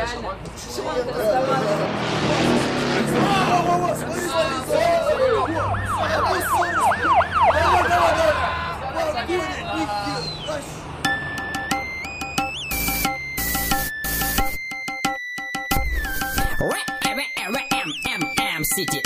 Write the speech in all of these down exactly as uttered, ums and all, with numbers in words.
реально. Шиманка раздавала. City.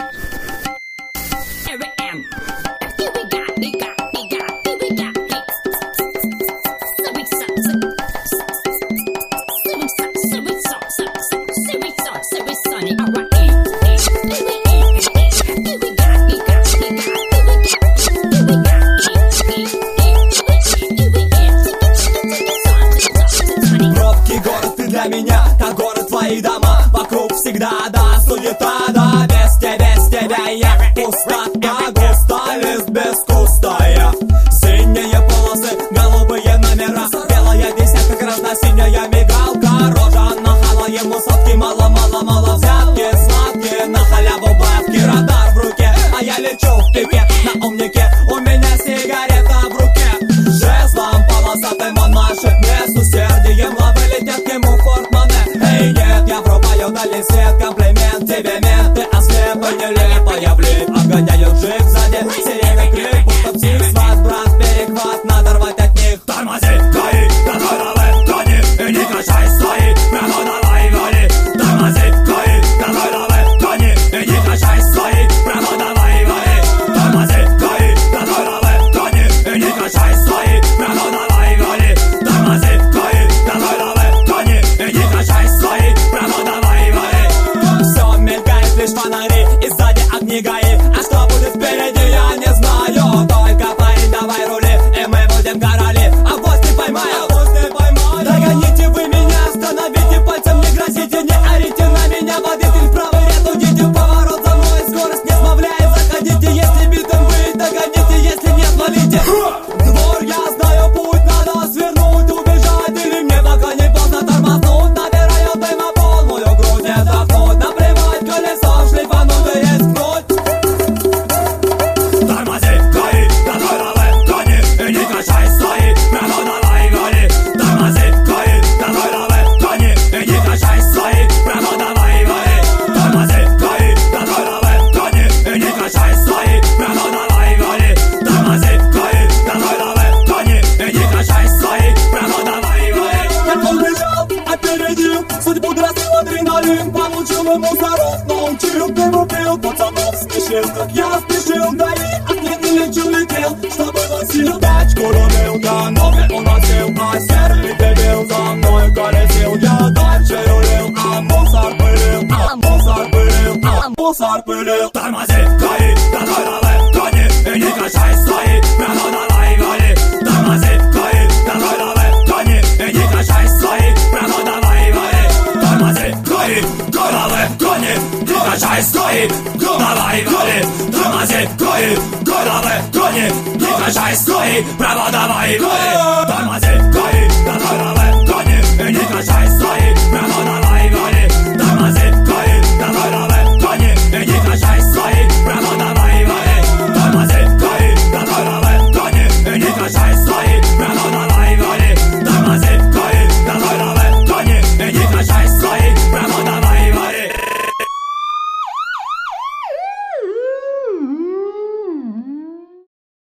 Пробки, город, ты для меня, как город, твои дома. Вокруг всегда, да, суета, да. Без тебя, без тебя я пустота, густой лист без куста я. Синие полосы, голубые номера, белая десятка, красно-синяя мигалка. Рожа нахала, ему сотки, мало-мало-мало взятки. Сладкие, на халяву бабки, радар в руке, а я лечу в пике на умнике. У меня сигарета в руке, жезлом полосатым он машет мне. С усердием лавы летят к нему портмоне. Эй, нет, я врубаю дальний свет, комплимент тебе, мент. Ты ослепа, нелепо, я влип. Обгоняют джип сзади, сирены крик, будто псих. Сват, брат, перехват, надо рвать от них. Тормози, гони, контроль, гони, и не качай свои, прямо давай, гони. Тормози, гони, контроль, гони, и не качай свои, прямо давай, гони. Тормози, гони, контроль, гони, и не качай свои, прямо давай, гони. Тормози, гони, контроль, гони, и не качай свои, прямо давай, гони. Все мелькает, лишь фонари, и сзади огни гаи. А что будет впереди, я не знаю. Только парень, давай рули, и мы будем короли. А вось не поймаю, вось не поймаю. Догоните вы меня, остановите пальцем, не грозите, не орите на меня. Водитель в правый ряд, уйдите в поворот за мной. Скорость не сбавляя, заходите, если битым вы догоните, если нет, валите. Двор, я знаю путь, надо свернуть, убежать, или мне пока не поздно тормознуть. Набираю дыма полную грудь, не вдохнуть, наплевать, колесо шлифануть и рискнуть. Тормози, гони, контроль, гони, и не качай свои, прямо давай, гони. Тормози, гони, контроль, гони, и не качай свои, прямо давай, гони. Тормози, гони, контроль, гони, и не качай свои, прямо давай, гони. Тормози, гони, контроль, гони, и не качай свои, прямо давай, гони. Я побежал, опередил, судьбу дросил адреналин. Получил ему зарок, научил, прирубил пацанов, смешил, как я спешил. Дай от них не лечил, летел, чтобы носил. Тачку рубил, да ноги уносил, а серый дебил за мной колесил. Я дальше рулил, а мусор пылил, а мусор пылил, а мусор пылил. Тормози, гони, контроль, гони, и не качай свои, прямо давай, гони. Тормози, гони, контроль, гони, и не качай свои, прямо давай, гони. Тормози, гони, контроль, гони, не качай свои, давай, гони. Тормози, гони, контроль, гони, не качай свои, прямо давай, гони. Тормози, гони,